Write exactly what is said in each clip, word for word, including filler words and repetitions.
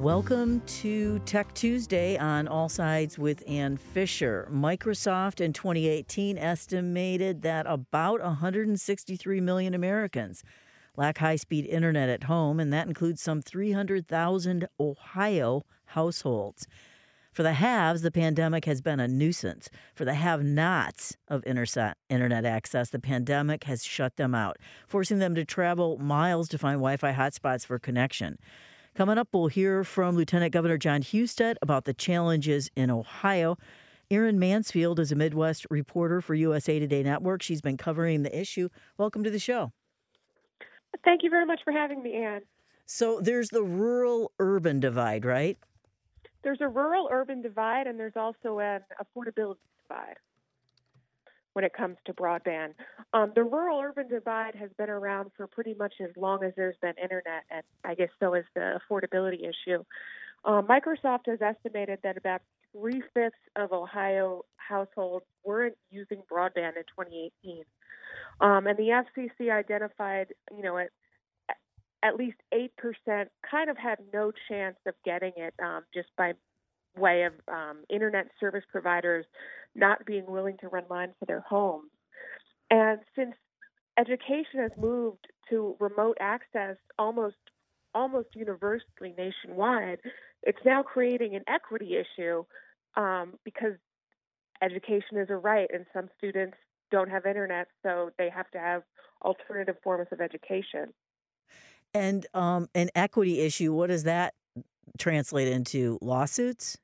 Welcome to Tech Tuesday on All Sides with Ann Fisher. Microsoft in twenty eighteen estimated that about one hundred sixty-three million Americans lack high-speed internet at home, and that includes some three hundred thousand Ohio households. For the haves, the pandemic has been a nuisance. For the have-nots of interset, internet access, the pandemic has shut them out, forcing them to travel miles to find Wi-Fi hotspots for connection. Coming up, we'll hear from Lieutenant Governor Jon Husted about the challenges in Ohio. Erin Mansfield is a Midwest reporter for U S A Today Network. She's been covering the issue. Welcome to the show. Thank you very much for having me, Ann. So there's the rural-urban divide, right? There's a rural-urban divide, and there's also an affordability divide when it comes to broadband. Um, the rural-urban divide has been around for pretty much as long as there's been internet, and I guess so is the affordability issue. Uh, Microsoft has estimated that about three-fifths of Ohio households weren't using broadband in twenty eighteen. Um, and the F C C identified, you know, at, at least eight percent kind of had no chance of getting it um, just by way of um, internet service providers not being willing to run lines to their homes. And since education has moved to remote access almost almost universally nationwide, it's now creating an equity issue um, because education is a right, and some students don't have internet, so they have to have alternative forms of education. And um, an equity issue, what does that translate into? Lawsuits?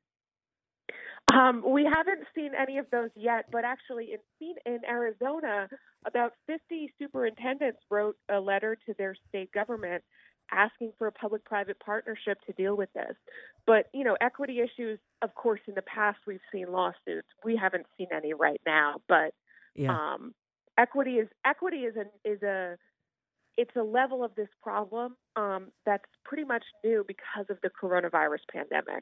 Um, we haven't seen any of those yet, but actually in, in Arizona, about fifty superintendents wrote a letter to their state government asking for a public-private partnership to deal with this. But, you know, equity issues, of course, in the past we've seen lawsuits. We haven't seen any right now, but Yeah. um, equity is equity is a is a it's a level of this problem um, that's pretty much new because of the coronavirus pandemic.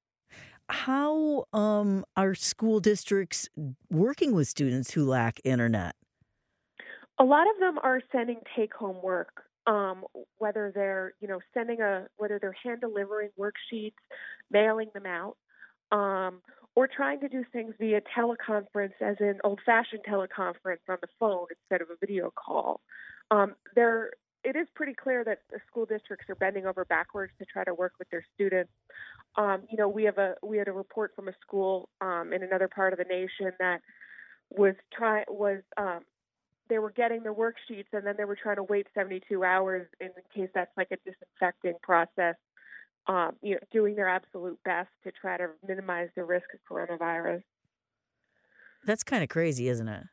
How um, are school districts working with students who lack internet? A lot of them are sending take-home work, um, whether they're you know sending a whether they're hand delivering worksheets, mailing them out, um, or trying to do things via teleconference, as in old-fashioned teleconference on the phone instead of a video call. Um, there, it is pretty clear that the school districts are bending over backwards to try to work with their students. Um, you know, we have a we had a report from a school um, in another part of the nation that was try was um, they were getting their worksheets and then they were trying to wait seventy-two hours in case that's like a disinfecting process. Um, you know, doing their absolute best to try to minimize the risk of coronavirus. That's kind of crazy, isn't it?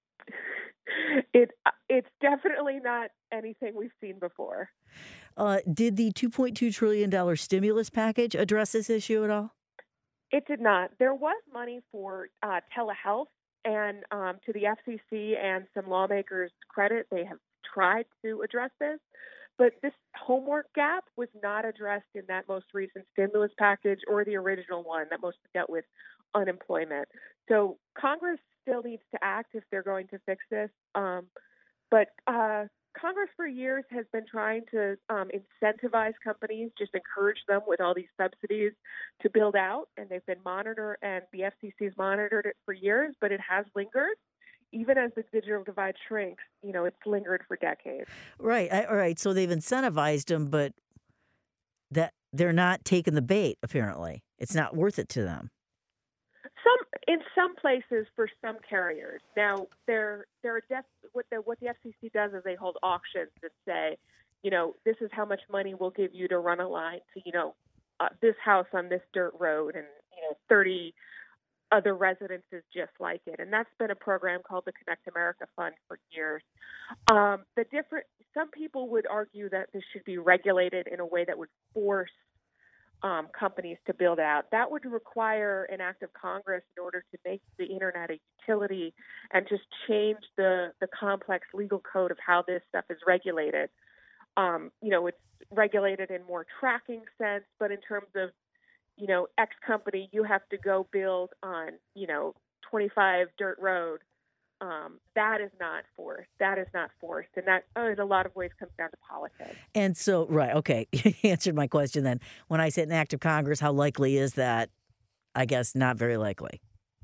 It it's definitely not anything we've seen before. Uh, did the two point two trillion dollars stimulus package address this issue at all? It did not. There was money for uh, telehealth, and um, to the F C C and some lawmakers' credit, they have tried to address this. But this homework gap was not addressed in that most recent stimulus package or the original one that mostly dealt with unemployment. So Congress still needs to act if they're going to fix this. Um, but uh, Congress for years has been trying to um, incentivize companies, just encourage them with all these subsidies to build out. And they've been monitored, and the F C C has monitored it for years, but it has lingered. Even as the digital divide shrinks, you know, it's lingered for decades. Right. I, all right. So they've incentivized them, but that they're not taking the bait, apparently. It's not worth it to them. Some in some places for some carriers. Now, there there are def, what the what the F C C does is they hold auctions and say, you know, this is how much money we'll give you to run a line to, you know, uh, this house on this dirt road, and you know, thirty other residences just like it. And that's been a program called the Connect America Fund for years. Um, the different some people would argue that this should be regulated in a way that would force Um, companies to build out. That would require an act of Congress in order to make the internet a utility and just change the, the complex legal code of how this stuff is regulated. Um, you know, it's regulated in more tracking sense, but in terms of, you know, X company, you have to go build on, you know, twenty-five Dirt Road. um, that is not forced. That is not forced. And that, uh, in a lot of ways, comes down to politics. And so, right, okay, you answered my question then. When I said an act of Congress, how likely is that? I guess not very likely.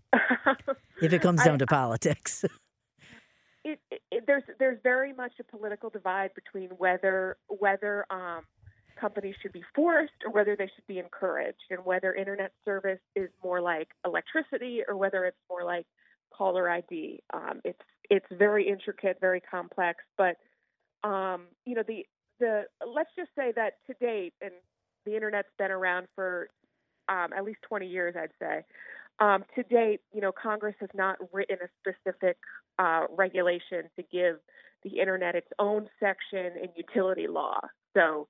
If it comes down I, to politics. it, it, there's there's very much a political divide between whether whether um, companies should be forced or whether they should be encouraged, and whether internet service is more like electricity or whether it's more like caller I D. Um, it's it's very intricate, very complex, but um, you know the the let's just say that to date, and the internet's been around for um, at least twenty years, I'd say. Um, to date, you know, Congress has not written a specific uh, regulation to give the internet its own section in utility law. So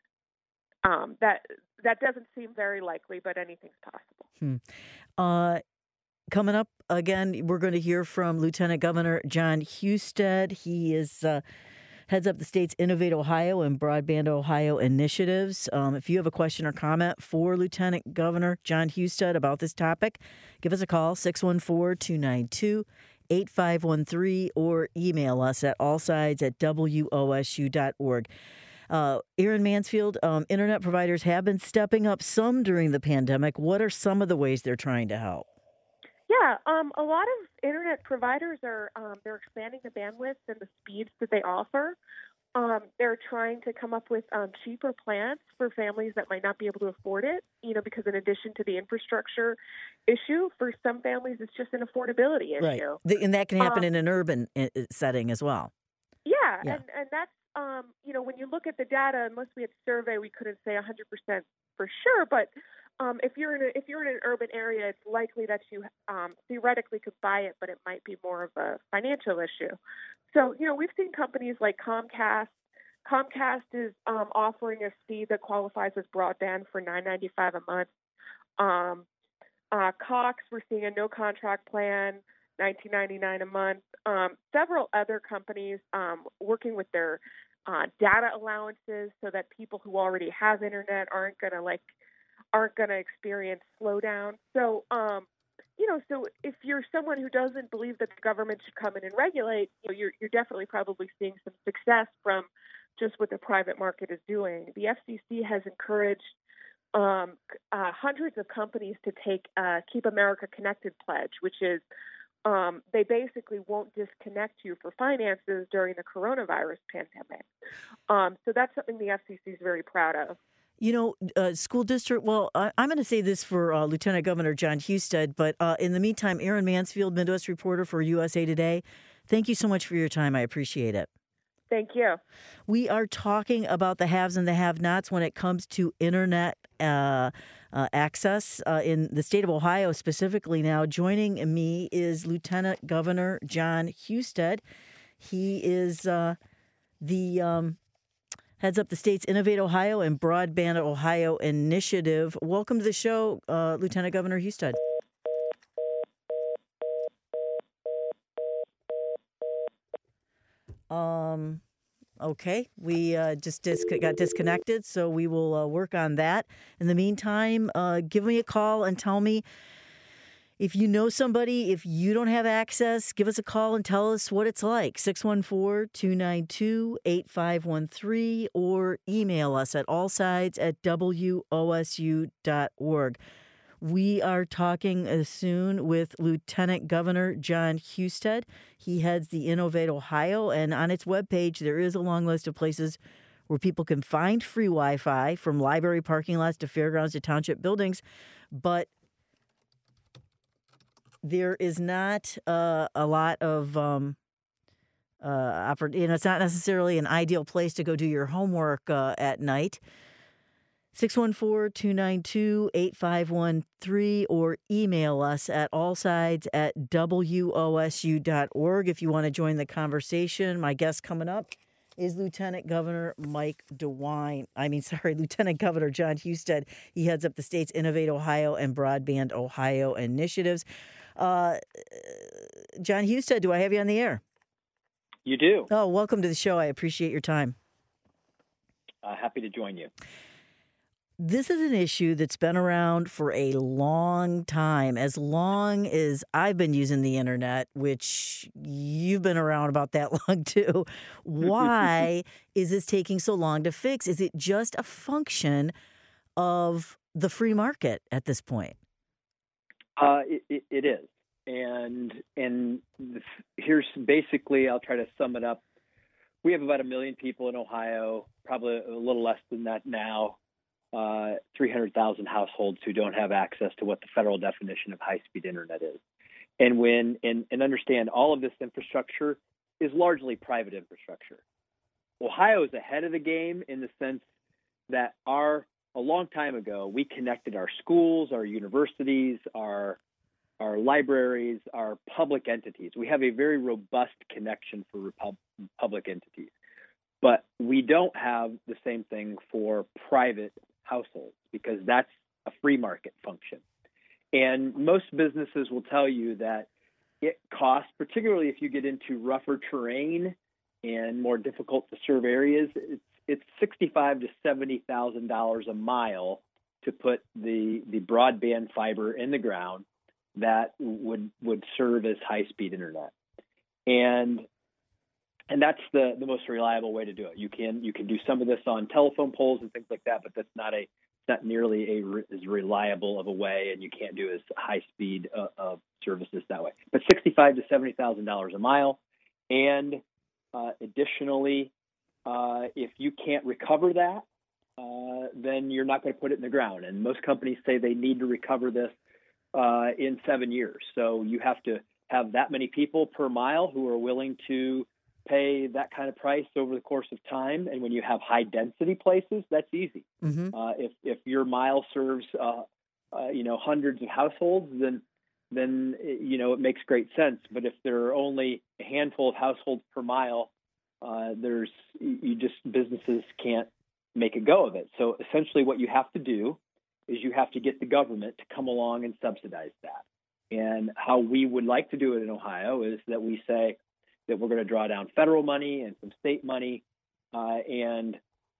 um, that that doesn't seem very likely, but anything's possible. Hmm. Uh, coming up again, we're going to hear from Lieutenant Governor Jon Husted. He is uh, heads up the state's Innovate Ohio and Broadband Ohio initiatives. Um, if you have a question or comment for Lieutenant Governor Jon Husted about this topic, give us a call, six one four, two nine two, eight five one three, or email us at allsides at W O S U dot org. Uh, Erin Mansfield, um, internet providers have been stepping up some during the pandemic. What are some of the ways they're trying to help? Yeah, um, a lot of internet providers are um, they're expanding the bandwidth and the speeds that they offer. Um, they're trying to come up with um, cheaper plans for families that might not be able to afford it. You know, because in addition to the infrastructure issue, for some families it's just an affordability issue. Right, the, and that can happen um, in an urban uh, setting as well. Yeah, Yeah. and and that's um, you know when you look at the data, unless we had to survey, we couldn't say one hundred percent for sure, but. Um, if you're in a, if you're in an urban area, it's likely that you um, theoretically could buy it, but it might be more of a financial issue. So, you know, we've seen companies like Comcast. Comcast is um, offering a fee that qualifies as broadband for nine ninety-five a month. Um, uh, Cox, we're seeing a no contract plan, nineteen ninety-nine a month. Um, several other companies um, working with their uh, data allowances so that people who already have internet aren't going to like. aren't going to experience slowdown. So, um, you know, so if you're someone who doesn't believe that the government should come in and regulate, you know, you're, you're definitely probably seeing some success from just what the private market is doing. The F C C has encouraged um, uh, hundreds of companies to take uh, Keep America Connected pledge, which is um, they basically won't disconnect you for finances during the coronavirus pandemic. Um, so that's something the F C C is very proud of. You know, uh, school district, well, I, I'm going to say this for uh, Lieutenant Governor Jon Husted, but uh, in the meantime, Erin Mansfield, Midwest reporter for U S A Today, thank you so much for your time. I appreciate it. Thank you. We are talking about the haves and the have-nots when it comes to internet uh, uh, access uh, in the state of Ohio specifically now. Joining me is Lieutenant Governor Jon Husted. He is uh, the... Um, heads up the state's Innovate Ohio and Broadband Ohio initiative. Welcome to the show, uh, Lieutenant Governor Husted. Um, okay, we uh, just dis- got disconnected, so we will uh, work on that. In the meantime, uh, give me a call and tell me if you know somebody, if you don't have access, give us a call and tell us what it's like. six one four, two nine two, eight five one three or email us at allsides at W O S U dot org. We are talking uh, soon with Lieutenant Governor Jon Husted. He heads the Innovate Ohio, and on its webpage, there is a long list of places where people can find free Wi-Fi, from library parking lots to fairgrounds to township buildings. But there is not uh, a lot of, um, uh, oppor- you know, it's not necessarily an ideal place to go do your homework uh, at night. six one four, two nine two, eight five one three or email us at allsides at W O S U dot org if you want to join the conversation. My guest coming up is Lieutenant Governor Mike DeWine. I mean, sorry, Lieutenant Governor Jon Husted. He heads up the state's Innovate Ohio and Broadband Ohio initiatives. Uh, Jon Husted, do I have you on the air? You do. Oh, welcome to the show. I appreciate your time. Uh, happy to join you. This is an issue that's been around for a long time, as long as I've been using the internet, which you've been around about that long too. Why is this taking so long to fix? Is it just a function of the free market at this point? Uh, it, it, it is, and and this, here's basically, I'll try to sum it up. We have about a million people in Ohio, probably a little less than that now. Uh, three hundred thousand households who don't have access to what the federal definition of high-speed internet is, and when and, and understand all of this infrastructure is largely private infrastructure. Ohio is ahead of the game in the sense that our a long time ago, we connected our schools, our universities, our our libraries, our public entities. We have a very robust connection for repub- public entities, but we don't have the same thing for private households because that's a free market function. And most businesses will tell you that it costs, particularly if you get into rougher terrain and more difficult to serve areas, it's it's sixty-five to seventy thousand dollars a mile to put the the broadband fiber in the ground that would would serve as high speed internet, and and that's the the most reliable way to do it. You can you can do some of this on telephone poles and things like that, but that's not a not nearly a re, as reliable of a way, and you can't do as high speed uh, of services that way. But sixty-five to seventy thousand dollars a mile, and uh, additionally. Uh, if you can't recover that, uh, then you're not going to put it in the ground. And most companies say they need to recover this uh, in seven years. So you have to have that many people per mile who are willing to pay that kind of price over the course of time. And when you have high density places, that's easy. Mm-hmm. Uh, if if your mile serves uh, uh, you know hundreds of households, then then you know it makes great sense. But if there are only a handful of households per mile, Uh, there's you just businesses can't make a go of it. So essentially what you have to do is you have to get the government to come along and subsidize that. And how we would like to do it in Ohio is that we say that we're going to draw down federal money and some state money uh, and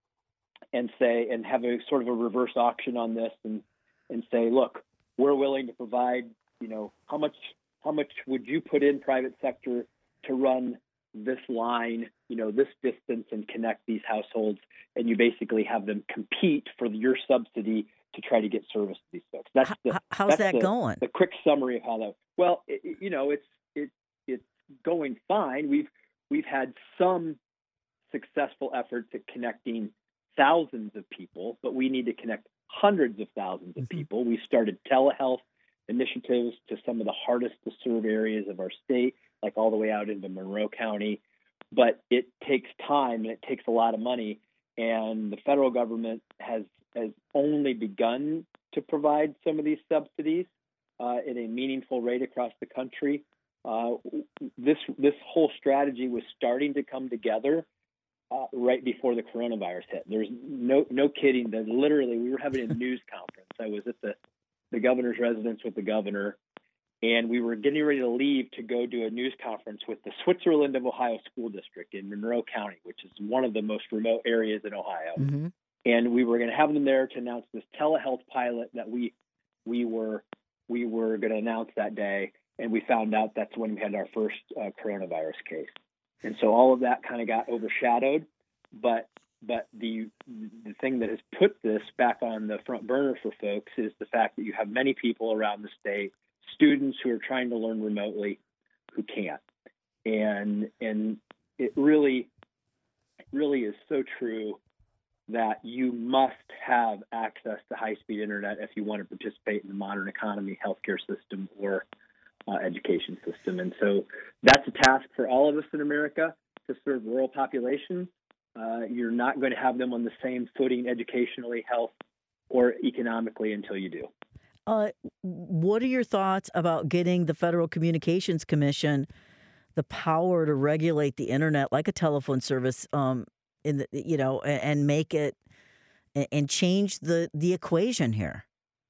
and say and have a sort of a reverse auction on this and and say, look, we're willing to provide, you know, how much how much would you put in private sector to run this line, you know, this distance and connect these households, and you basically have them compete for your subsidy to try to get service to these folks. That's the, how's that's that the, going? The quick summary of how that. Well, it, you know, it's it it's going fine. We've we've had some successful efforts at connecting thousands of people, but we need to connect hundreds of thousands of mm-hmm. people. We started telehealth initiatives to some of the hardest to serve areas of our state, like all the way out into Monroe County. But it takes time and it takes a lot of money. And the federal government has has only begun to provide some of these subsidies uh, at a meaningful rate across the country. Uh, this this whole strategy was starting to come together uh, right before the coronavirus hit. There's no no kidding. That literally we were having a news conference. I was at the the governor's residence with the governor, and we were getting ready to leave to go do a news conference with the Switzerland of Ohio School District in Monroe County, which is one of the most remote areas in Ohio. Mm-hmm. And we were going to have them there to announce this telehealth pilot that we we were we were going to announce that day. And we found out that's when we had our first uh, coronavirus case. And so all of that kind of got overshadowed. But But the the thing that has put this back on the front burner for folks is the fact that you have many people around the state, students who are trying to learn remotely, who can't. And and it really, really is so true that you must have access to high-speed internet if you want to participate in the modern economy, healthcare system, or uh, education system. And so that's a task for all of us in America to serve rural populations. Uh, you're not going to have them on the same footing educationally, health, or economically until you do. Uh, what are your thoughts about getting the Federal Communications Commission the power to regulate the internet like a telephone service, um, in the, you know, and, and make it and change the, the equation here?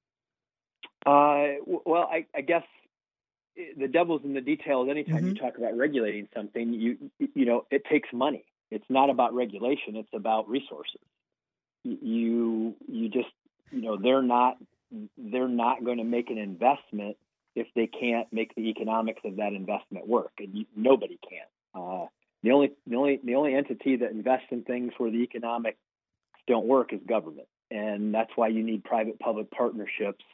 Uh, well, I, I guess the devil's in the details. Anytime mm-hmm. you talk about regulating something, you you know, it takes money. It's not about regulation. It's about resources. You you just you know, they're not they're not going to make an investment if they can't make the economics of that investment work, and you, nobody can. Uh, the only the only the only entity that invests in things where the economics don't work is government, and that's why you need private-public partnerships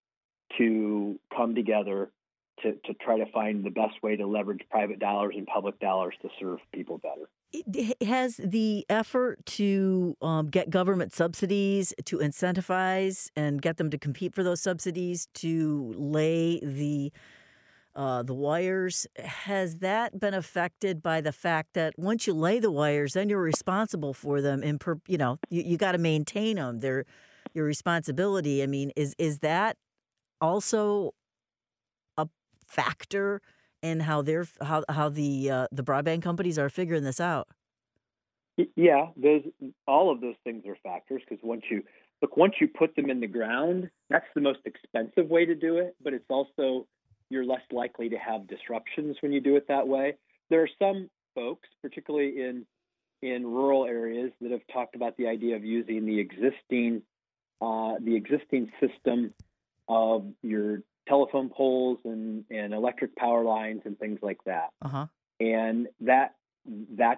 to come together to, to try to find the best way to leverage private dollars and public dollars to serve people better. Has the effort to um, get government subsidies to incentivize and get them to compete for those subsidies to lay the uh, the wires, has that been affected by the fact that once you lay the wires, then you're responsible for them? And per, you know, you, you got to maintain them. They're your responsibility. I mean, is is that also a factor in how they're how how the uh, the broadband companies are figuring this out? Yeah, those all of those things are factors, because once you look, once you put them in the ground, that's the most expensive way to do it. But it's also, you're less likely to have disruptions when you do it that way. There are some folks, particularly in in rural areas, that have talked about the idea of using the existing uh, the existing system of your telephone poles and, and electric power lines and things like that. Uh-huh. And that that's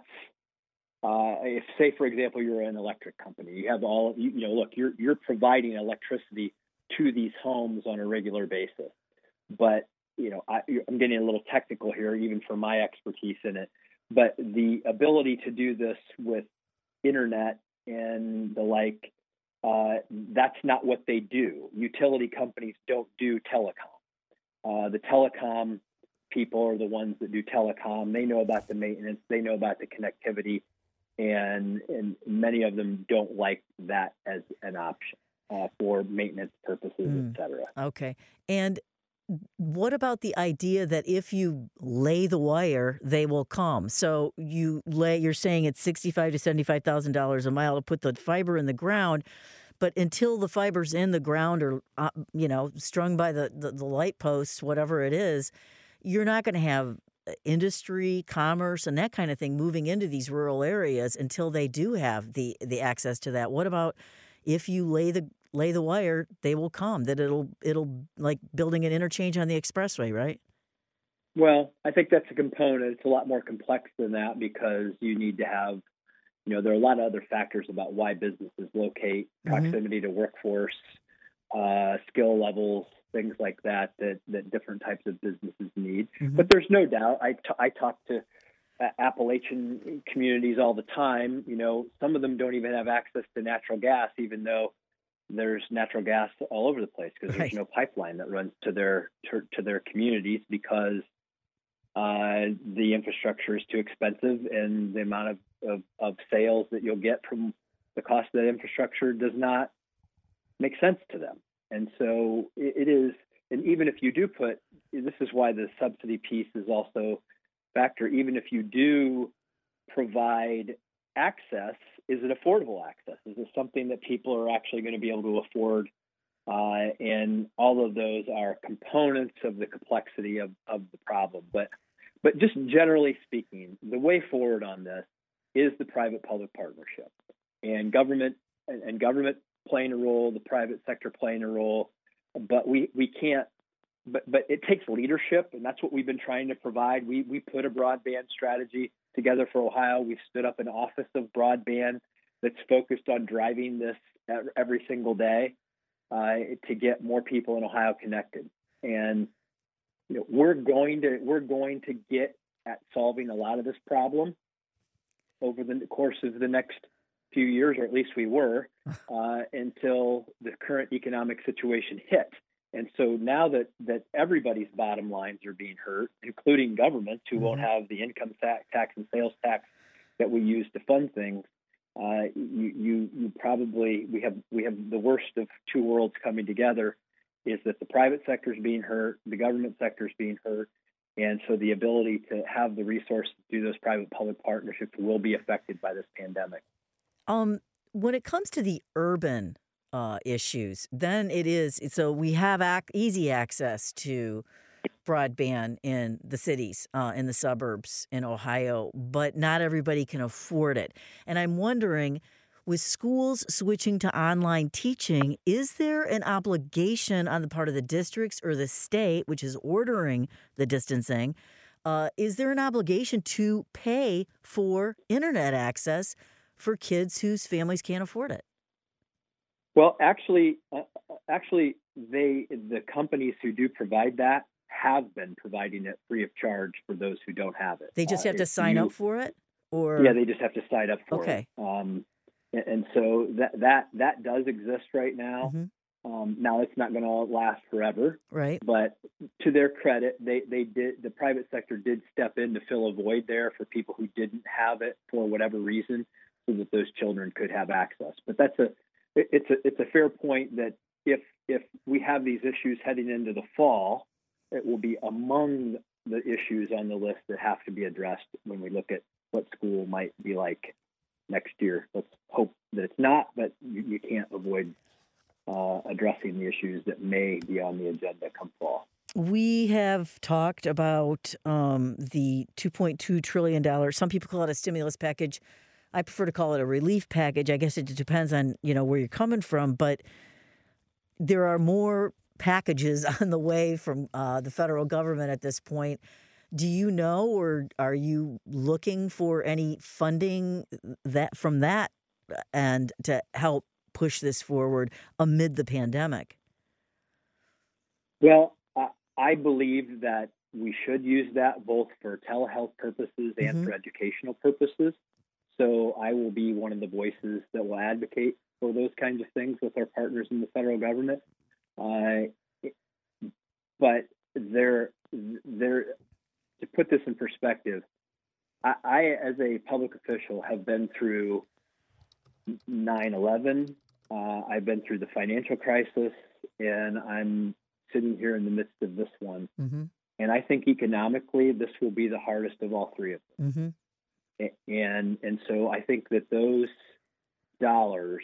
uh, if, say, for example, you're an electric company, you have all you, you know. Look, you're you're providing electricity to these homes on a regular basis, but you know, I, I'm getting a little technical here, even for my expertise in it. But the ability to do this with internet and the like, uh, that's not what they do. Utility companies don't do telecom. Uh, the telecom people are the ones that do telecom. They know about the maintenance. They know about the connectivity. And, and many of them don't like that as an option uh, for maintenance purposes, mm. et cetera. Okay. And what about the idea that if you lay the wire, they will come? So you lay, you're saying it's sixty-five to seventy-five thousand dollars a mile to put the fiber in the ground, but until the fiber's in the ground or uh, you know, strung by the, the the light posts, whatever it is, you're not going to have industry, commerce, and that kind of thing moving into these rural areas until they do have the the access to that. What about if you lay the lay the wire, they will come, that it'll it'll like building an interchange on the expressway, right? Well, I think that's a component. It's a lot more complex than that, because you need to have, you know, there are a lot of other factors about why businesses locate, proximity mm-hmm. to workforce, uh, skill levels, things like that, that, that different types of businesses need. Mm-hmm. But there's no doubt, I, t- I talk to uh, Appalachian communities all the time. You know, some of them don't even have access to natural gas, even though there's natural gas all over the place, because right. there's no pipeline that runs to their to, to their communities, because uh, the infrastructure is too expensive, and the amount of, of, of sales that you'll get from the cost of that infrastructure does not make sense to them. And so it, it is, and even if you do put, this is why the subsidy piece is also a factor, even if you do provide access, is it affordable access? Is it something that people are actually going to be able to afford? Uh, and all of those are components of the complexity of, of the problem. But but just generally speaking, the way forward on this is the private-public partnership, and government and, and government playing a role, the private sector playing a role. But we, we can't. But but it takes leadership, and that's what we've been trying to provide. We we put a broadband strategy together for Ohio. We've stood up an office of broadband that's focused on driving this every single day uh, to get more people in Ohio connected. And you know, we're going to we're going to get at solving a lot of this problem over the course of the next few years, or at least we were, uh, until the current economic situation hit. And so now that, that everybody's bottom lines are being hurt, including governments who mm-hmm. won't have the income tax, tax and sales tax that we use to fund things, uh, you, you, you probably we have we have the worst of two worlds coming together. Is that the private sector is being hurt, the government sector is being hurt, and so the ability to have the resources to do those private-public partnerships will be affected by this pandemic. Um, when it comes to the urban Uh, issues, then it is, so we have ac- easy access to broadband in the cities, uh, in the suburbs in Ohio, but not everybody can afford it. And I'm wondering, with schools switching to online teaching, is there an obligation on the part of the districts or the state, which is ordering the distancing, uh, is there an obligation to pay for internet access for kids whose families can't afford it? Well, actually, uh, actually, they the companies who do provide that have been providing it free of charge for those who don't have it. They just Uh, have to if sign you- up for it? Or Yeah, they just have to sign up for Okay. it. Um, and, and so that that that does exist right now. Mhm. Um, now it's not going to last forever, Right. but to their credit, they they did the private sector did step in to fill a void there for people who didn't have it for whatever reason, so that those children could have access. But that's a it- it's a it's a fair point that if if we have these issues heading into the fall, it will be among the issues on the list that have to be addressed when we look at what school might be like next year. Let's hope that it's not, but you, you can't avoid uh, addressing the issues that may be on the agenda come fall. We have talked about um, the two point two trillion dollars. Some people call it a stimulus package. I prefer to call it a relief package. I guess it depends on, you know, where you're coming from. But there are more packages on the way from uh, the federal government at this point. Do you know, or are you looking for any funding that from that and to help push this forward amid the pandemic? Well, I, I believe that we should use that both for telehealth purposes and Mhm. for educational purposes. So I will be one of the voices that will advocate for those kinds of things with our partners in the federal government. Uh, but there, there, to put this in perspective, I, I, as a public official, have been through nine eleven. Uh, I've been through the financial crisis, and I'm sitting here in the midst of this one. Mm-hmm. And I think economically, this will be the hardest of all three of them. Mm-hmm. And and so I think that those dollars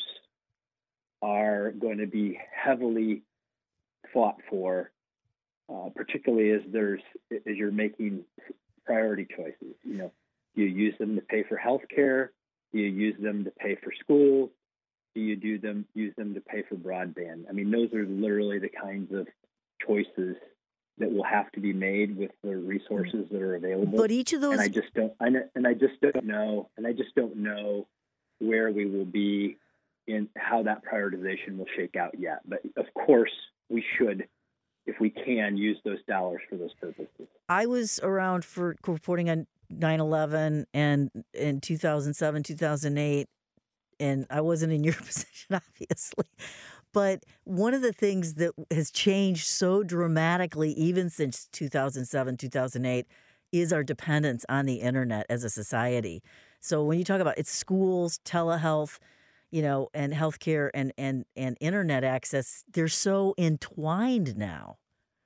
are going to be heavily fought for, uh, particularly as there's as you're making priority choices. You know, do you use them to pay for health care? Do you use them to pay for schools? Do you do them use them to pay for broadband? I mean, those are literally the kinds of choices that will have to be made with the resources that are available. But each of those, and I just don't, I, and I just don't know, and I just don't know where we will be in how that prioritization will shake out yet. But of course, we should, if we can, use those dollars for those purposes. I was around for reporting on nine eleven and in two thousand seven, two thousand eight, and I wasn't in your position, obviously. But one of the things that has changed so dramatically, even since two thousand seven, two thousand eight, is our dependence on the internet as a society. So when you talk about it's schools, telehealth, you know, and healthcare and and and internet access, they're so entwined now.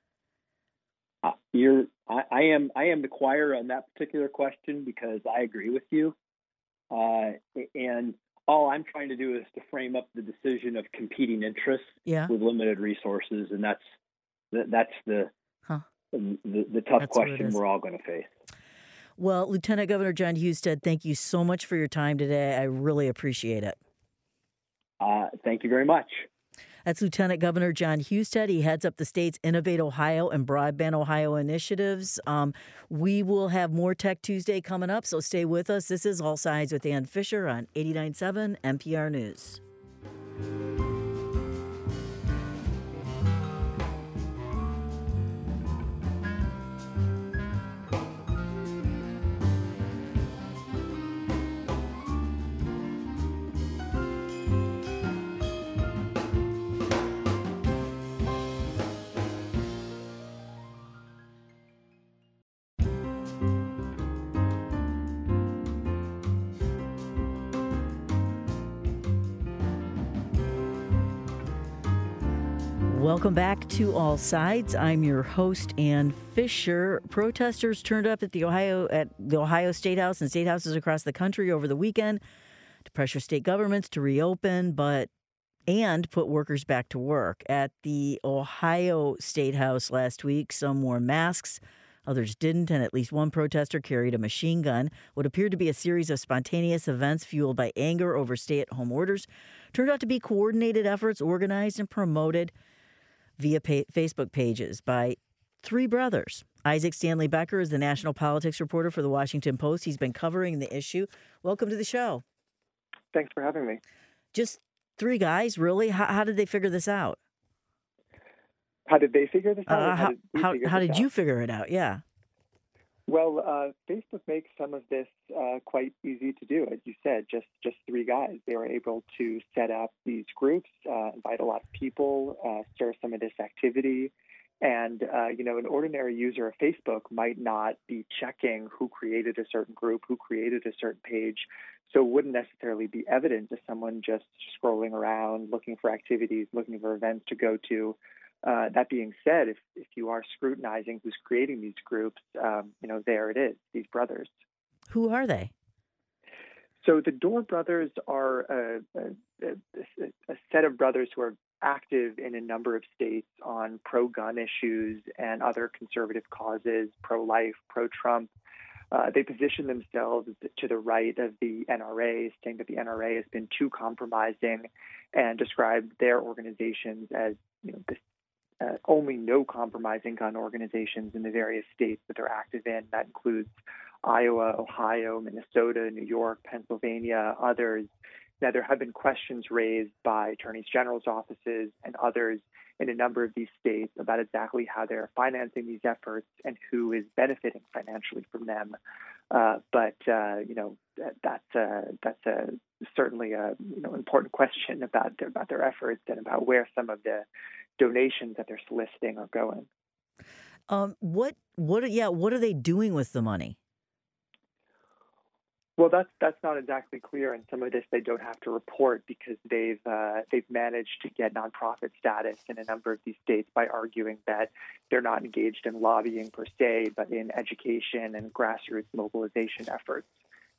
Uh, you're, I, I am, I am the choir on that particular question because I agree with you, uh, and. All I'm trying to do is to frame up the decision of competing interests Yeah. with limited resources, and that's that's the Huh. the, the tough That's what it question is. we're all going to face. Well, Lieutenant Governor Jon Husted, thank you so much for your time today. I really appreciate it. Uh, thank you very much. That's Lieutenant Governor Jon Husted. He heads up the state's Innovate Ohio and Broadband Ohio initiatives. Um, we will have more Tech Tuesday coming up, so stay with us. This is All Sides with Ann Fisher on eighty-nine point seven N P R News. Welcome back to All Sides. I'm your host, Ann Fisher. Protesters turned up at the Ohio at the Ohio State House and state houses across the country over the weekend to pressure state governments to reopen, but and put workers back to work. At the Ohio State House last week, some wore masks, Others didn't, and at least one protester carried a machine gun. What appeared to be a series of spontaneous events fueled by anger over stay-at-home orders turned out to be coordinated efforts organized and promoted via pa- Facebook pages by three brothers. Isaac Stanley Becker is the national politics reporter for the Washington Post. He's been covering the issue. Welcome to the show. Thanks for having me. Just three guys, really? How, how did they figure this out? How did they figure this out? Uh, how, how did, we how, figure how this did out? you figure it out? Yeah. Well, uh, Facebook makes some of this uh, quite easy to do. As you said, just just three guys. They were able to set up these groups, uh, invite a lot of people, uh, stir some of this activity. And, uh, you know, an ordinary user of Facebook might not be checking who created a certain group, who created a certain page. So it wouldn't necessarily be evident to someone just scrolling around, looking for activities, looking for events to go to. Uh, that being said, if, if you are scrutinizing who's creating these groups, um, you know, there it is, these brothers. Who are they? So the Dorr brothers are a, a, a, a set of brothers who are active in a number of states on pro-gun issues and other conservative causes, pro-life, pro-Trump. Uh, they position themselves to the right of the N R A, saying that the N R A has been too compromising, and describe their organizations as, you know, this, uh, only no compromising gun organizations in the various states that they're active in. That includes Iowa, Ohio, Minnesota, New York, Pennsylvania, others. Now, there have been questions raised by attorneys general's offices and others in a number of these states about exactly how they're financing these efforts and who is benefiting financially from them. Uh, but, uh, you know, that, that's, uh, that's uh, certainly a you know, important question about their, about their efforts and about where some of the donations that they're soliciting are going. Um, what, what, yeah, what are they doing with the money? Well, that's that's not exactly clear, and some of this they don't have to report because they've uh, they've managed to get nonprofit status in a number of these states by arguing that they're not engaged in lobbying per se, but in education and grassroots mobilization efforts.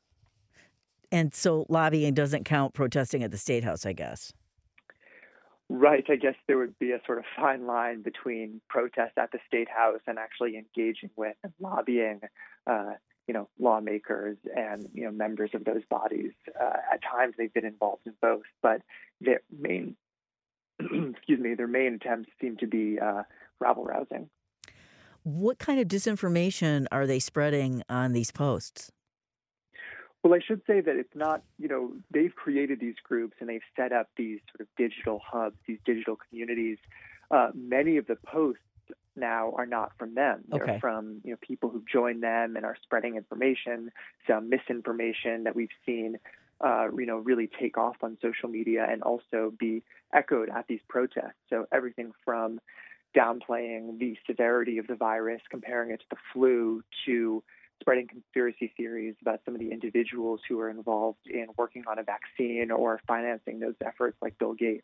And so lobbying doesn't count protesting at the State House, I guess. Right. I guess there would be a sort of fine line between protest at the State House and actually engaging with and lobbying uh, you know, lawmakers and, you know, members of those bodies. Uh, at times they've been involved in both, but their main, excuse me, their main attempts seem to be uh, rabble-rousing. What kind of disinformation are they spreading on these posts? Well, I should say that it's not, you know, they've created these groups and they've set up these sort of digital hubs, these digital communities. Uh, many of the posts now are not from them. They're Okay. from, you know, people who've joined them and are spreading information, some misinformation that we've seen, uh, you know, really take off on social media and also be echoed at these protests. So everything from downplaying the severity of the virus, comparing it to the flu, to spreading conspiracy theories about some of the individuals who are involved in working on a vaccine or financing those efforts, like Bill Gates.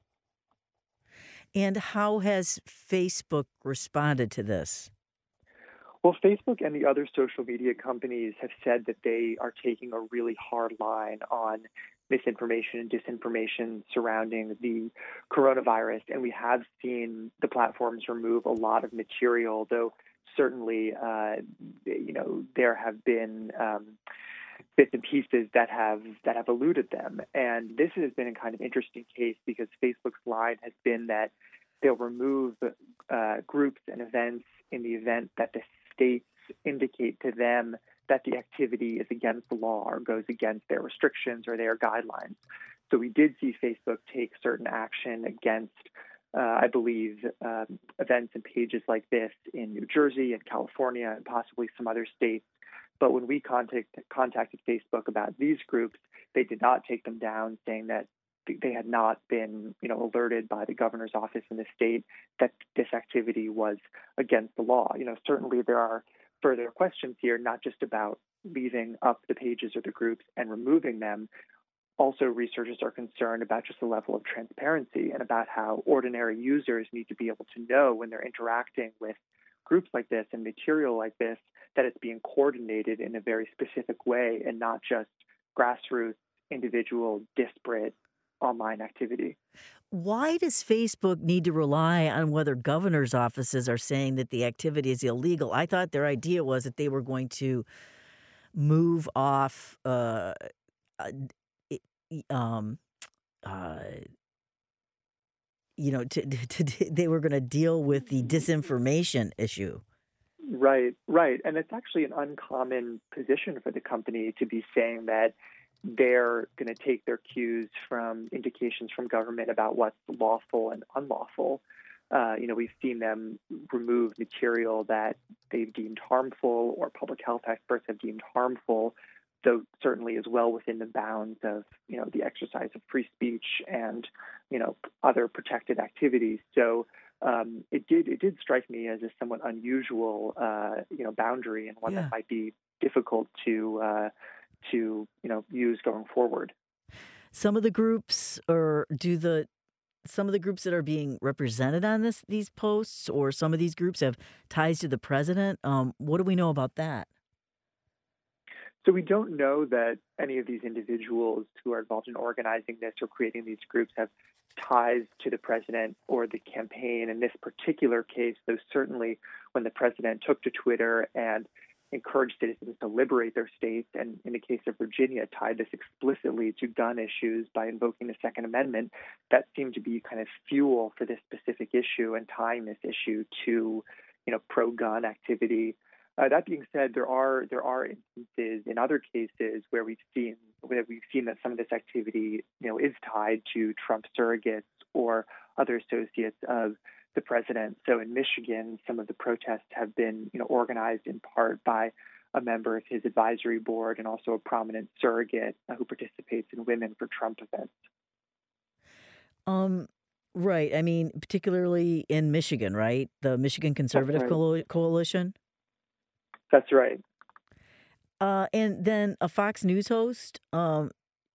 And how has Facebook responded to this? Well, Facebook and the other social media companies have said that they are taking a really hard line on misinformation and disinformation surrounding the coronavirus. And we have seen the platforms remove a lot of material, though certainly, uh, you know, there have been um, bits and pieces that have that have eluded them. And this has been a kind of interesting case because Facebook's line has been that they'll remove uh, groups and events in the event that the states indicate to them that the activity is against the law or goes against their restrictions or their guidelines. So we did see Facebook take certain action against, uh, I believe, um, events and pages like this in New Jersey and California and possibly some other states. But when we contact, contacted Facebook about these groups, they did not take them down, saying that they had not been, you know, alerted by the governor's office in the state that this activity was against the law. You know, certainly there are further questions here, not just about leaving up the pages or the groups and removing them. Also, researchers are concerned about just the level of transparency and about how ordinary users need to be able to know when they're interacting with groups like this and material like this, that it's being coordinated in a very specific way and not just grassroots, individual, disparate online activity. Why does Facebook need to rely on whether governors' offices are saying that the activity is illegal? I thought their idea was that they were going to move off, uh, uh, i- i- um, uh, you know, to, to, to- they were going to deal with the disinformation issue. Right, right. And it's actually an uncommon position for the company to be saying that they're going to take their cues from indications from government about what's lawful and unlawful. Uh, you know, we've seen them remove material that they've deemed harmful or public health experts have deemed harmful, though certainly is well within the bounds of, you know, the exercise of free speech and, you know, other protected activities. So um, it did it did strike me as a somewhat unusual, uh, you know, boundary and one Yeah. that might be difficult to uh, to you know use going forward. Some of the groups, or do the some of the groups that are being represented on this these posts, or some of these groups have ties to the president. Um, what do we know about that? So we don't know that any of these individuals who are involved in organizing this or creating these groups have ties to the president or the campaign. In this particular case, though, certainly when the president took to Twitter and encouraged citizens to liberate their states, and in the case of Virginia, tied this explicitly to gun issues by invoking the Second Amendment, that seemed to be kind of fuel for this specific issue and tying this issue to, you know, pro-gun activity. Uh, that being said, there are there are instances in other cases where we've seen where we've seen that some of this activity, you know, is tied to Trump surrogates or other associates of the president. So in Michigan, some of the protests have been, you know, organized in part by a member of his advisory board and also a prominent surrogate uh, who participates in Women for Trump events. Um, right. I mean, particularly in Michigan, right? The Michigan That's Conservative right. Coal- Coalition. That's right. Uh, and then a Fox News host, um,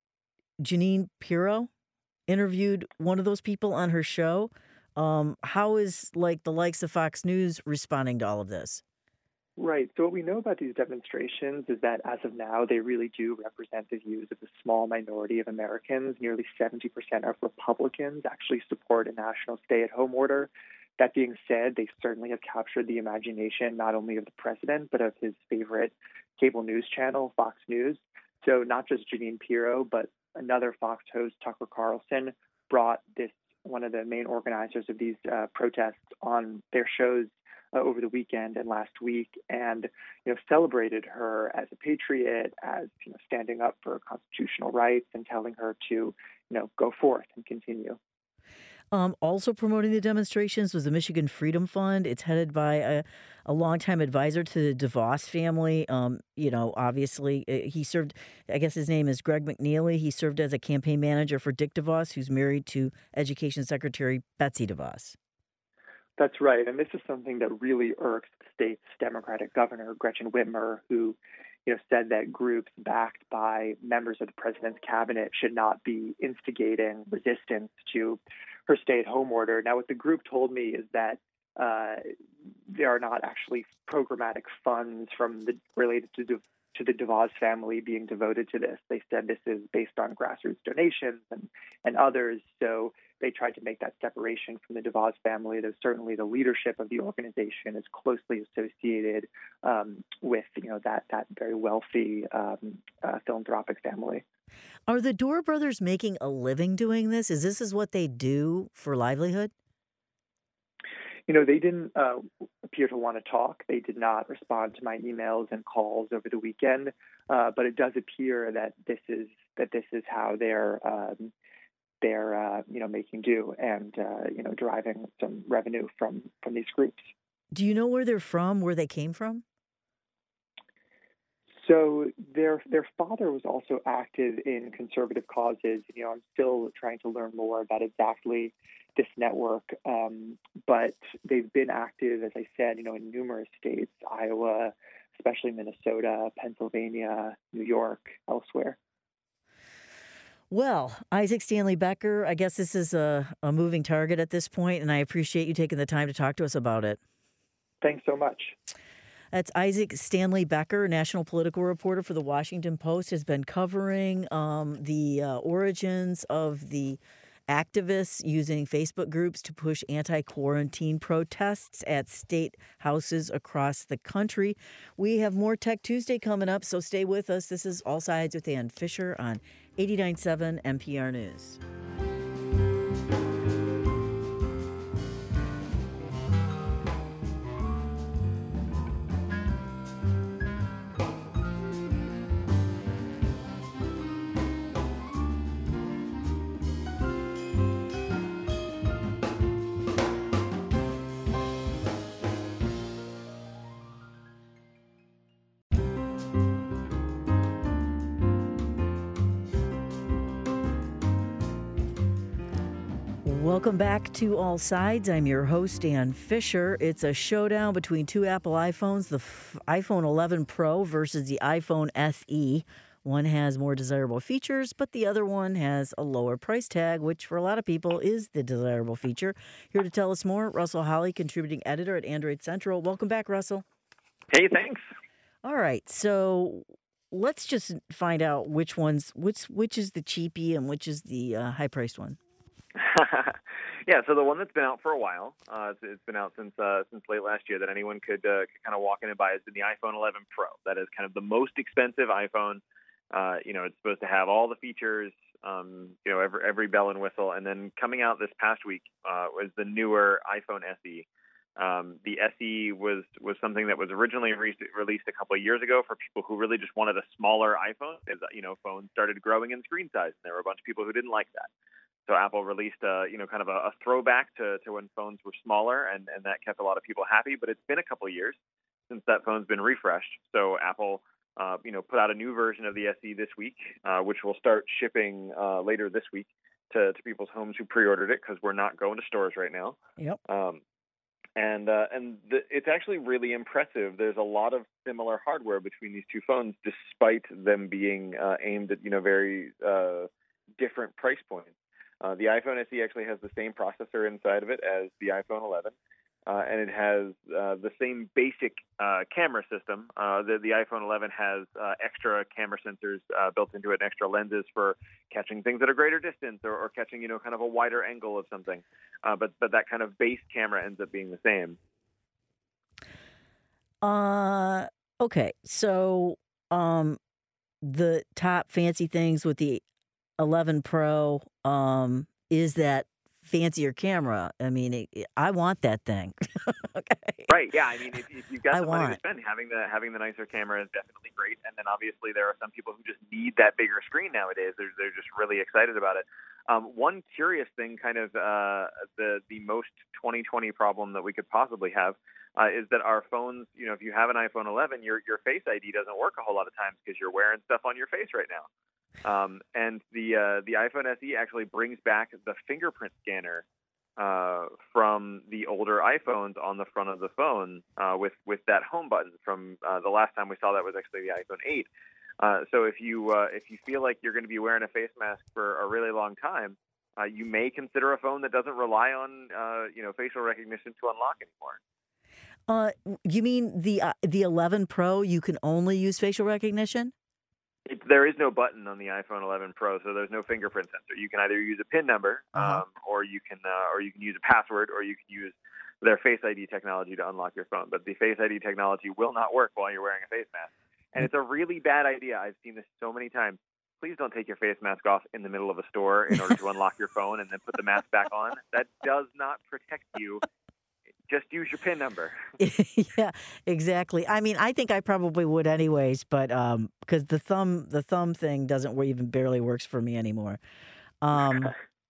Janine Pirro, interviewed one of those people on her show. Um, how is like the likes of Fox News responding to all of this? Right. So what we know about these demonstrations is that as of now, they really do represent the views of a small minority of Americans. Nearly seventy percent of Republicans actually support a national stay-at-home order. That being said, they certainly have captured the imagination not only of the president, but of his favorite cable news channel, Fox News. So not just Janine Pirro, but another Fox host, Tucker Carlson, brought this one of the main organizers of these uh, protests on their shows uh, over the weekend and last week, and you know celebrated her as a patriot, as you know standing up for constitutional rights, and telling her to you know go forth and continue. Um, also promoting the demonstrations was the Michigan Freedom Fund. It's headed by a, a longtime advisor to the DeVos family. Um, you know, obviously, uh, he served, I guess his name is Greg McNeely. He served as a campaign manager for Dick DeVos, who's married to Education Secretary Betsy DeVos. That's right. And this is something that really irks the state's Democratic governor, Gretchen Whitmer, who you know, said that groups backed by members of the president's cabinet should not be instigating resistance to her stay-at-home order. Now, what the group told me is that uh, there are not actually programmatic funds from the related to the to the DeVos family being devoted to this. They said this is based on grassroots donations and, and others. So they tried to make that separation from the DeVos family, though certainly the leadership of the organization is closely associated um, with, you know, that that very wealthy um, uh, philanthropic family. Are the Dorr brothers making a living doing this? Is this is what they do for livelihood? You know, they didn't uh, appear to want to talk. They did not respond to my emails and calls over the weekend. Uh, but it does appear that this is that this is how they're um, they're uh, you know making do and uh, you know deriving some revenue from from these groups. Do you know where they're from? Where they came from? So their their father was also active in conservative causes. You know, I'm still trying to learn more about exactly this network, um, but they've been active, as I said, you know, in numerous states: Iowa, especially Minnesota, Pennsylvania, New York, elsewhere. Well, Isaac Stanley Becker, I guess this is a, a moving target at this point, and I appreciate you taking the time to talk to us about it. Thanks so much. That's Isaac Stanley Becker, national political reporter for the Washington Post, has been covering um, the uh, origins of the activists using Facebook groups to push anti-quarantine protests at state houses across the country. We have more Tech Tuesday coming up, so stay with us. This is All Sides with Ann Fisher on eighty-nine point seven N P R News. Welcome back to All Sides. I'm your host, Ann Fisher. It's a showdown between two Apple iPhones, the f- iPhone eleven Pro versus the iPhone S E. One has more desirable features, but the other one has a lower price tag, which for a lot of people is the desirable feature. Here to tell us more, Russell Holly, contributing editor at Android Central. Welcome back, Russell. Hey, thanks. All right, so let's just find out which one's which which is the cheapie and which is the uh, high-priced one. Yeah, so the one that's been out for a while, uh, it's, it's been out since uh, since late last year, that anyone could, uh, could kind of walk in and buy, has been the iPhone eleven Pro. That is kind of the most expensive iPhone. Uh, you know, it's supposed to have all the features, um, you know, every every bell and whistle. And then coming out this past week uh, was the newer iPhone S E. Um, the S E was was something that was originally re- released a couple of years ago for people who really just wanted a smaller iPhone. As, you know, phones started growing in screen size, and there were a bunch of people who didn't like that. So Apple released, a, you know, kind of a, a throwback to, to when phones were smaller, and, and that kept a lot of people happy. But it's been a couple of years since that phone's been refreshed. So Apple, uh, you know, put out a new version of the S E this week, uh, which will start shipping uh, later this week to, to people's homes who pre-ordered it, because we're not going to stores right now. Yep. Um, and uh, and the, it's actually really impressive. There's a lot of similar hardware between these two phones, despite them being uh, aimed at, you know, very uh, different price points. Uh, the iPhone S E actually has the same processor inside of it as the iPhone eleven, uh, and it has uh, the same basic uh, camera system. Uh, the, the iPhone eleven has uh, extra camera sensors uh, built into it, and extra lenses for catching things at a greater distance, or, or catching, you know, kind of a wider angle of something. Uh, but but that kind of base camera ends up being the same. Uh, okay, so um, the top fancy things with the eleven Pro um, is that fancier camera. I mean, it, it, I want that thing. Okay. Right. Yeah. I mean, if, if you've got I the money want. to spend, having the having the nicer camera is definitely great. And then obviously there are some people who just need that bigger screen nowadays. They're they're just really excited about it. Um, one curious thing, kind of uh, the the most twenty twenty problem that we could possibly have uh, is that our phones, you know, if you have an iPhone eleven, your your Face I D doesn't work a whole lot of times because you're wearing stuff on your face right now. Um, and the uh, the iPhone S E actually brings back the fingerprint scanner uh, from the older iPhones on the front of the phone uh, with with that home button. From uh, the last time we saw that was actually the iPhone eight. Uh, so if you uh, if you feel like you're going to be wearing a face mask for a really long time, uh, you may consider a phone that doesn't rely on uh, you know facial recognition to unlock anymore. Uh, you mean the uh, the eleven Pro? You can only use facial recognition? It, there is no button on the iPhone eleven Pro, so there's no fingerprint sensor. You can either use a PIN number, Uh-huh. um, or you can, uh, or you can use a password, or you can use their Face I D technology to unlock your phone. But the Face I D technology will not work while you're wearing a face mask, and it's a really bad idea. I've seen this so many times. Please don't take your face mask off in the middle of a store in order to unlock your phone and then put the mask back on. That does not protect you. Just use your PIN number. Yeah, exactly. I mean, I think I probably would anyways, but um, because the thumb the thumb thing doesn't wo- even barely works for me anymore. Um,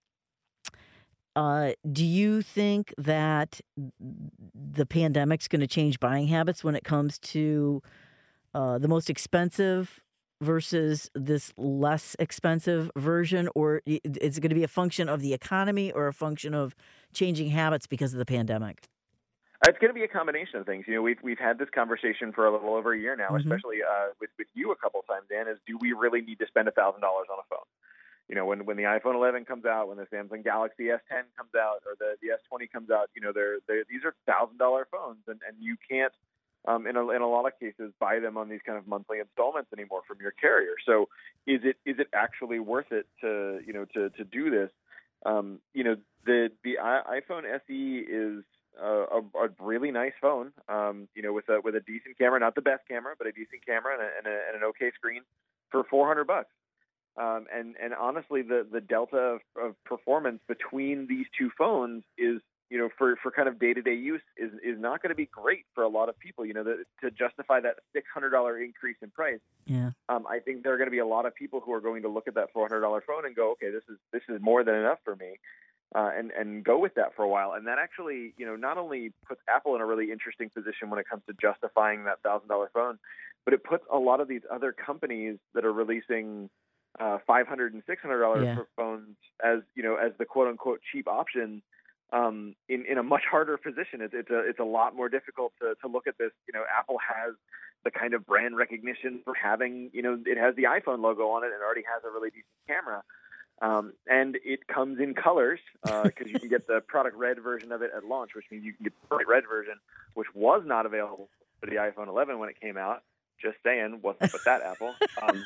uh, do you think that the pandemic's going to change buying habits when it comes to uh, the most expensive versus this less expensive version, or i- is it going to be a function of the economy or a function of changing habits because of the pandemic? It's going to be a combination of things. You know, we've we've had this conversation for a little over a year now, Mhm. especially uh, with with you a couple of times, Dan. Is do we really need to spend a thousand dollars on a phone? You know, when when the iPhone eleven comes out, when the Samsung Galaxy S ten comes out, or the the S twenty comes out, you know, they're they these are thousand dollar phones, and and you can't um, in a in a lot of cases buy them on these kind of monthly installments anymore from your carrier. So is it is it actually worth it to you know to to do this? Um, you know, the the I- iPhone S E is uh, a, a really nice phone. Um, you know, with a with a decent camera, not the best camera, but a decent camera and, a, and, a, and an okay screen for four hundred bucks. Um, and and honestly, the the delta of, of performance between these two phones is, you know, for, for kind of day-to-day use is, is not going to be great for a lot of people. You know, the, to justify that six hundred dollars increase in price. Yeah. Um, I think there are going to be a lot of people who are going to look at that four hundred dollars phone and go, okay, this is this is more than enough for me, uh, and and go with that for a while. And that actually, you know, not only puts Apple in a really interesting position when it comes to justifying that one thousand dollars phone, but it puts a lot of these other companies that are releasing uh, five hundred dollars and six hundred dollars Yeah. phones as, you know, as the quote unquote cheap option. Um, in, in a much harder position. It's, it's a it's a lot more difficult to, to look at this. You know, Apple has the kind of brand recognition for having, you know, it has the iPhone logo on it and already has a really decent camera. Um, and it comes in colors because uh, you can get the product red version of it at launch, which means you can get the bright red version, which was not available for the iPhone eleven when it came out. Just saying, what's up with that, Apple? Um,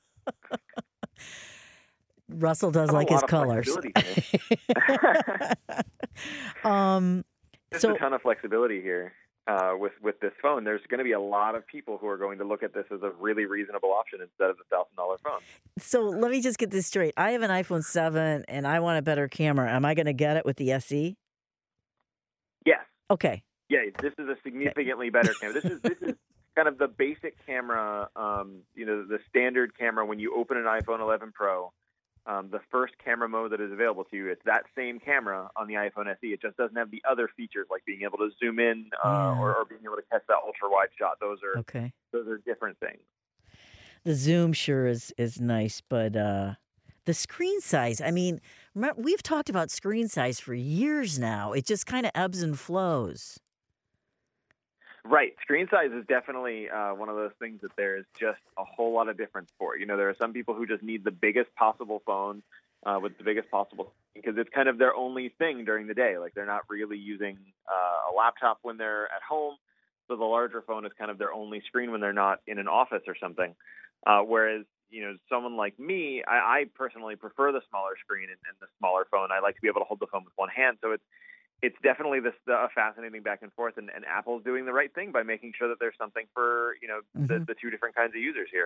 Russell does a like lot his of colors. flexibility here. um, There's so a ton of flexibility here uh, with with this phone. There's going to be a lot of people who are going to look at this as a really reasonable option instead of the thousand dollar phone. so let me just get this straight. I have an iPhone seven and I want a better camera. Am I going to get it with the S E? Yes. Okay. Yeah. This is a significantly better camera. This is this is kind of the basic camera. Um, you know, the standard camera when you open an iPhone eleven Pro. Um, the first camera mode that is available to you, it's that same camera on the iPhone S E. It just doesn't have the other features like being able to zoom in uh, Yeah. or, or being able to catch that ultra wide shot. Those are Okay. those are different things. The zoom sure is is nice, but uh, the screen size. I mean, remember, we've talked about screen size for years now. It just kind of ebbs and flows. Right. Screen size is definitely uh, one of those things that there is just a whole lot of difference for. You know, there are some people who just need the biggest possible phone uh, with the biggest possible, because it's kind of their only thing during the day. Like they're not really using uh, a laptop when they're at home. So the larger phone is kind of their only screen when they're not in an office or something. Uh, whereas, you know, someone like me, I, I personally prefer the smaller screen and, and the smaller phone. I like to be able to hold the phone with one hand. So it's, It's definitely this a fascinating back and forth, and, and Apple's doing the right thing by making sure that there's something for, you know, Mhm. the, the two different kinds of users here.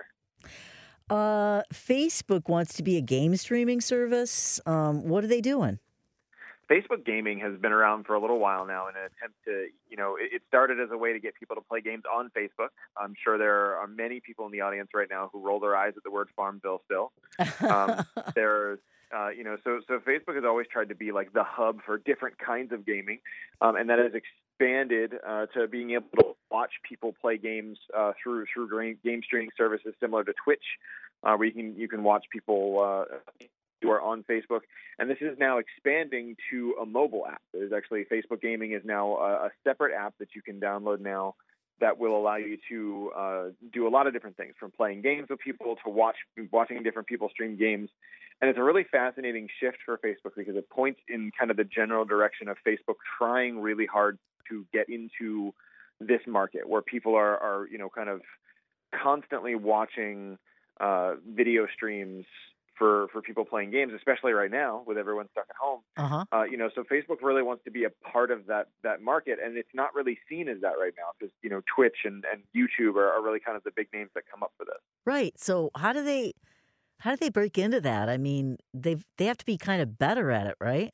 Uh, Facebook wants to be a game streaming service. Um, what are they doing? Facebook gaming has been around for a little while now in an attempt to, you know, it, it started as a way to get people to play games on Facebook. I'm sure there are many people in the audience right now who roll their eyes at the word Farmville still. Um, there's Uh, you know, so so Facebook has always tried to be like the hub for different kinds of gaming, um, and that has expanded uh, to being able to watch people play games uh, through through game streaming services similar to Twitch, uh, where you can you can watch people uh, who are on Facebook, and this is now expanding to a mobile app. There's actually Facebook Gaming is now a, a separate app that you can download now that will allow you to uh, do a lot of different things, from playing games with people to watch watching different people stream games. And it's a really fascinating shift for Facebook because it points in kind of the general direction of Facebook trying really hard to get into this market where people are, are you know, kind of constantly watching uh, video streams for, for people playing games, especially right now with everyone stuck at home. Uh-huh. Uh, you know, so Facebook really wants to be a part of that that market, and it's not really seen as that right now because, you know, Twitch and, and YouTube are, are really kind of the big names that come up for this. Right. So how do they how do they break into that? I mean, they they have to be kind of better at it, right?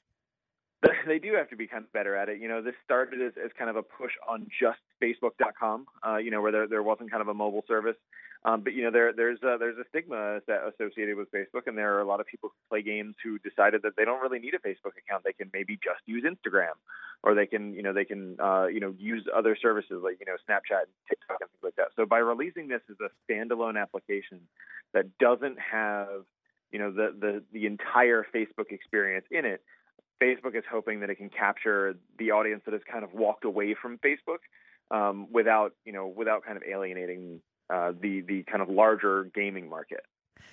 They do have to be kind of better at it. You know, this started as, as kind of a push on just Facebook dot com, uh, you know, where there, there wasn't kind of a mobile service. Um, but, you know, there there's a, there's a stigma associated with Facebook, and there are a lot of people who play games who decided that they don't really need a Facebook account. They can maybe just use Instagram, or they can, you know, they can, uh, you know, use other services like, you know, Snapchat and TikTok and things like that. So by releasing this as a standalone application that doesn't have, you know, the, the, the entire Facebook experience in it, Facebook is hoping that it can capture the audience that has kind of walked away from Facebook um, without, you know, without kind of alienating uh, the the kind of larger gaming market.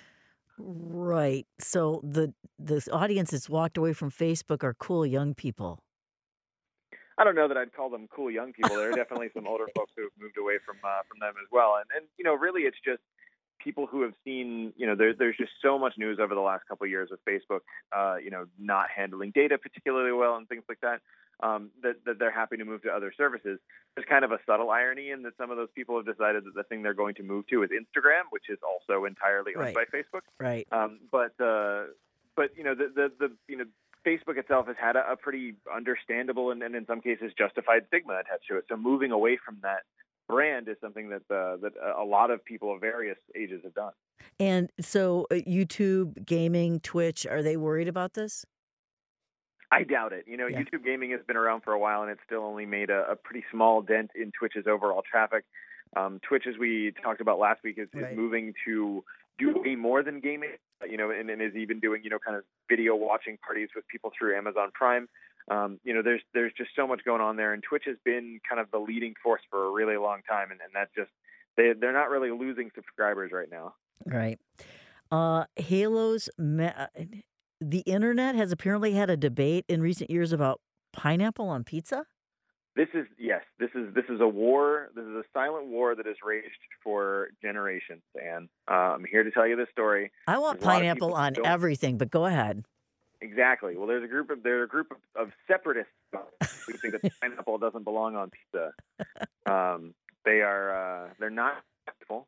Right. So the the audience that's walked away from Facebook are cool young people. I don't know that I'd call them cool young people. There are definitely some older folks who have moved away from uh, from them as well. And and you know, really, it's just people who have seen, you know, there, there's just so much news over the last couple of years with Facebook, uh, you know, not handling data particularly well and things like that, um, that, that they're happy to move to other services. There's kind of a subtle irony in that some of those people have decided that the thing they're going to move to is Instagram, which is also entirely owned Right. by Facebook. Right. Um, but, uh, but, you know, the, the, the, you know, Facebook itself has had a, a pretty understandable and, and in some cases justified stigma attached to it. So moving away from that brand is something that uh, that a lot of people of various ages have done. And so uh, YouTube, gaming, Twitch, are they worried about this? I doubt it. You know, Yeah. YouTube gaming has been around for a while, and it's still only made a, a pretty small dent in Twitch's overall traffic. Um, Twitch, as we talked about last week, is, Right. is moving to do way more than gaming, you know, and, and is even doing, you know, kind of video watching parties with people through Amazon Prime. Um, you know, there's there's just so much going on there, and Twitch has been kind of the leading force for a really long time, and, and that's just they they're not really losing subscribers right now. Right. Uh, Halo's ma- the internet has apparently had a debate in recent years about pineapple on pizza. This is yes, this is this is a war. This is a silent war that has raged for generations, and uh, I'm here to tell you this story. I want There's a lot of pineapple people on don't- everything, but go ahead. Exactly. Well, there's a group of there's a group of, of separatists who think that pineapple doesn't belong on pizza. Um, they are uh, they're not respectful.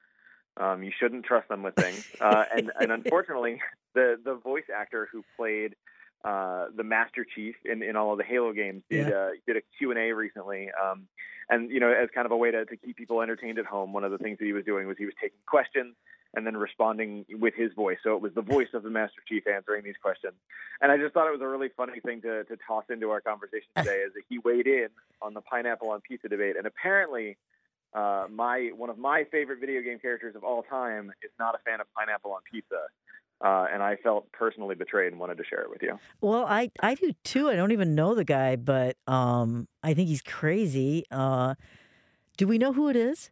Um, you shouldn't trust them with things. Uh, and and unfortunately, the the voice actor who played uh, the Master Chief in, in all of the Halo games did Yeah. uh, did a Q and A recently. Um, and you know, as kind of a way to, to keep people entertained at home, one of the things that he was doing was he was taking questions and then responding with his voice. So it was the voice of the Master Chief answering these questions. And I just thought it was a really funny thing to, to toss into our conversation today is that he weighed in on the pineapple on pizza debate. And apparently uh, my one of my favorite video game characters of all time is not a fan of pineapple on pizza. Uh, and I felt personally betrayed and wanted to share it with you. Well, I, I do too. I don't even know the guy, but um, I think he's crazy. Uh, do we know who it is?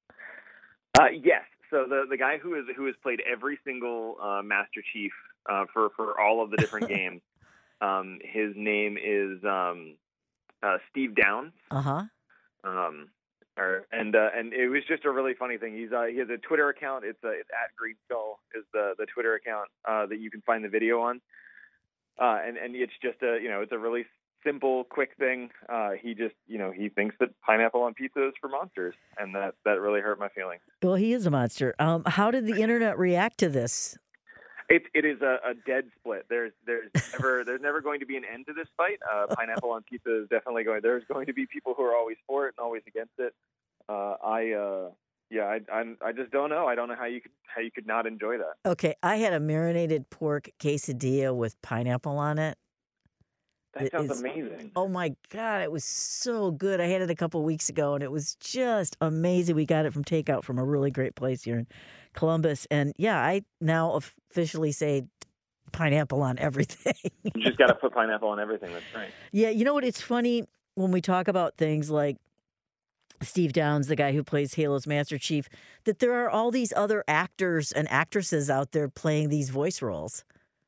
Uh, yes. So the the guy who is who has played every single uh, Master Chief uh, for for all of the different games, um, his name is um, uh, Steve Downs. Uh huh. Um, or, and uh, and it was just a really funny thing. He's uh, he has a Twitter account. It's uh, it's at Green Skull is the the Twitter account uh, that you can find the video on. Uh, and and it's just a you know it's a really simple, quick thing. Uh, he just, you know, he thinks that pineapple on pizza is for monsters, and that, that really hurt my feelings. Well, he is a monster. Um, how did the internet react to this? It it is a, a dead split. There's there's never there's never going to be an end to this fight. Uh, pineapple on pizza is definitely going. There's going to be people who are always for it and always against it. Uh, I uh, yeah, I, I I just don't know. I don't know how you could how you could not enjoy that. Okay, I had a marinated pork quesadilla with pineapple on it. That It sounds is- amazing. Oh my God, it was so good. I had it a couple weeks ago and it was just amazing. We got it from takeout from a really great place here in Columbus. And yeah, I now officially say pineapple on everything. You just got to put pineapple on everything. That's right. Yeah, you know what? It's funny when we talk about things like Steve Downs, the guy who plays Halo's Master Chief, that there are all these other actors and actresses out there playing these voice roles.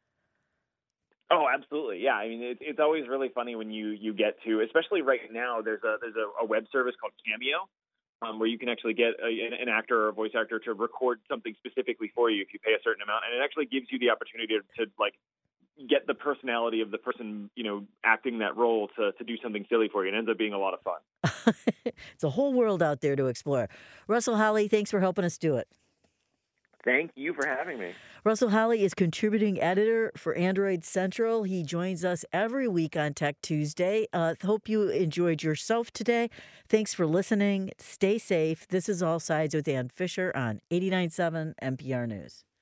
Oh, absolutely. Yeah. I mean, it's it's always really funny when you, you get to, especially right now, there's a there's a, a web service called Cameo, um, where you can actually get a, an, an actor or a voice actor to record something specifically for you if you pay a certain amount, and it actually gives you the opportunity to, to like get the personality of the person, you know, acting that role to to do something silly for you. It ends up being a lot of fun. It's a whole world out there to explore. Russell Holly, thanks for helping us do it. Thank you for having me. Russell Holly is contributing editor for Android Central. He joins us every week on Tech Tuesday. Uh, hope you enjoyed yourself today. Thanks for listening. Stay safe. This is All Sides with Ann Fisher on eighty-nine point seven N P R News.